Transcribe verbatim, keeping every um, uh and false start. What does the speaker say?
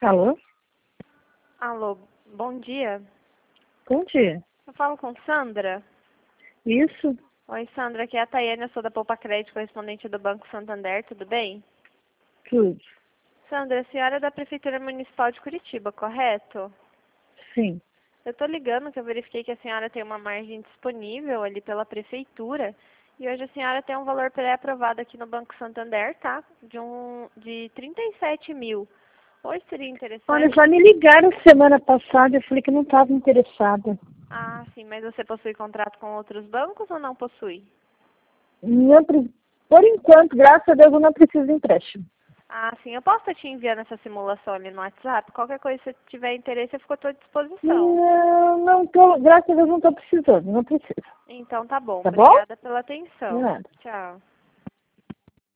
Alô? Alô, bom dia. Bom dia. Eu falo com Sandra. Isso? Oi, Sandra, aqui é a Tayane, eu sou da Poupa Crédito, correspondente do Banco Santander, tudo bem? Tudo. Sandra, a senhora é da Prefeitura Municipal de Curitiba, correto? Sim. Eu estou ligando que eu verifiquei que a senhora tem uma margem disponível ali pela Prefeitura e hoje a senhora tem um valor pré-aprovado aqui no Banco Santander, tá? De, um, de trinta e sete mil. Hoje seria Olha, interessante... já me ligaram semana passada, eu falei que não estava interessada. Ah, sim, mas você possui contrato com outros bancos ou não possui? Não pre- Por enquanto, graças a Deus, eu não preciso de empréstimo. Ah, sim. Eu posso estar te enviando essa simulação ali no WhatsApp? Qualquer coisa, se tiver interesse, eu fico à tua disposição. Não, não tô, graças a Deus não estou precisando, não preciso. Então tá bom. Tá bom? Obrigada pela De atenção. nada. Tchau.